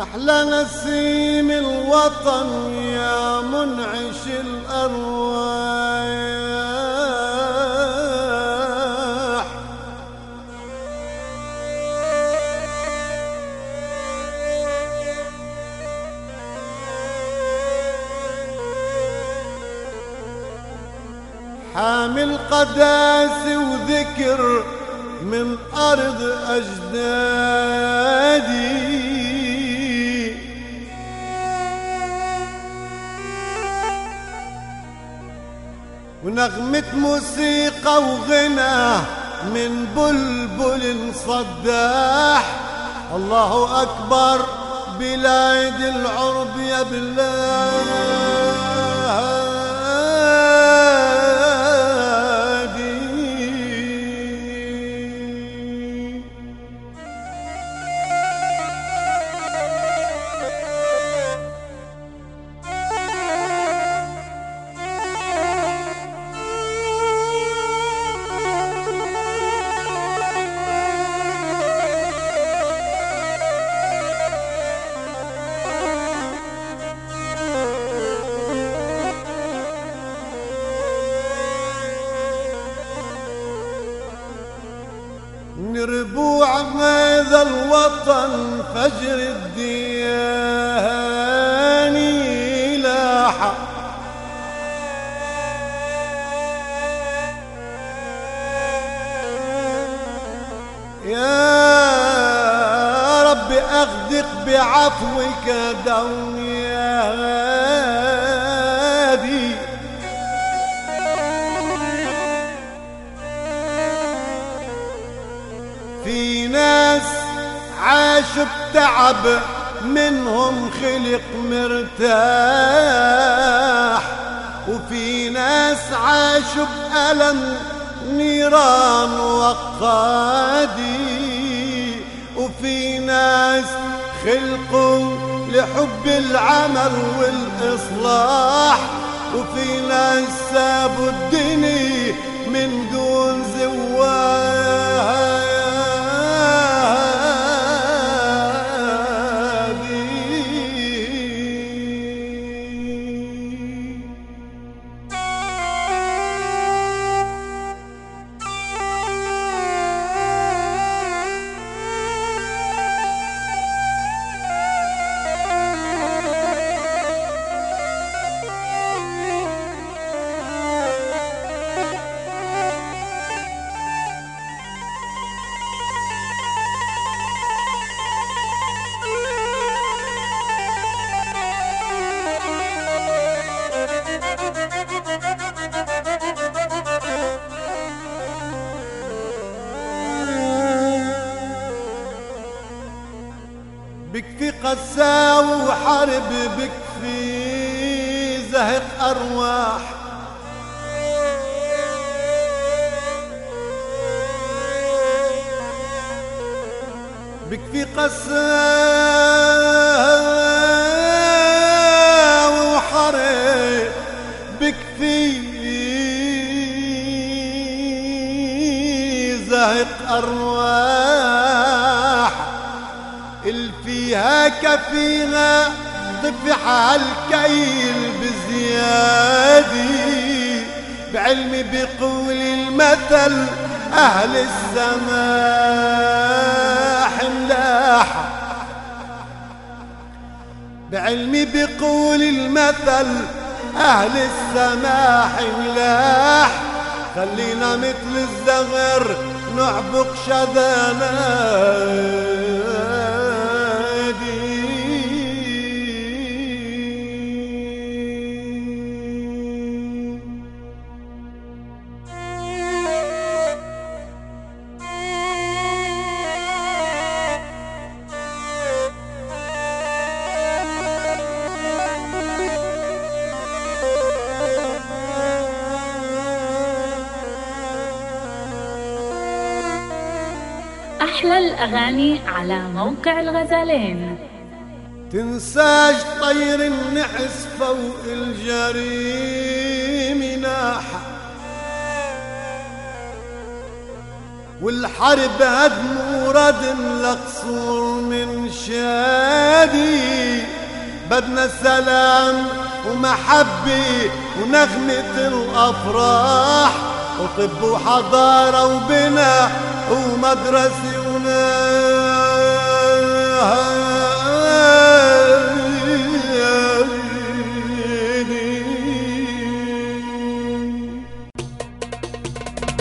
أحلى نسيم الوطن يا منعش الأرواح، حامل قداسة وذكر من أرض أجدادي، ونغمة موسيقى وغنى من بلبل صداح. الله أكبر بلاد العرب يا بلاد. ربوع هذا الوطن فجر الدياني لاح، يا رب أغدق بعفوك دنيادي. في ناس عاشوا بتعب منهم خلق مرتاح، وفي ناس عاشوا بألم نيران وقادي، وفي ناس خلقوا لحب العمل والإصلاح، وفي ناس سابوا الدنيا من دون زواج. بكفي قساوة وحرب، بكفي زهق أرواح، بكفي قساوة وحرب، بكفي زهق أرواح. الفيها كفيها طفح الكيل بزيادي، بعلمي بقول المثل أهل السماح ملاح، بعلمي بقول المثل أهل السماح ملاح. خلينا مثل الزغر نعبق شذانا. أحلى الأغاني على موقع الغزالين. تنساج طير النحس فوق الجريم ناحة، والحرب هدم وردم لقصور من شادي. بدنا سلام ومحبة ونغمة الأفراح وطب وحضارة وبناء ومدرسة ونهار.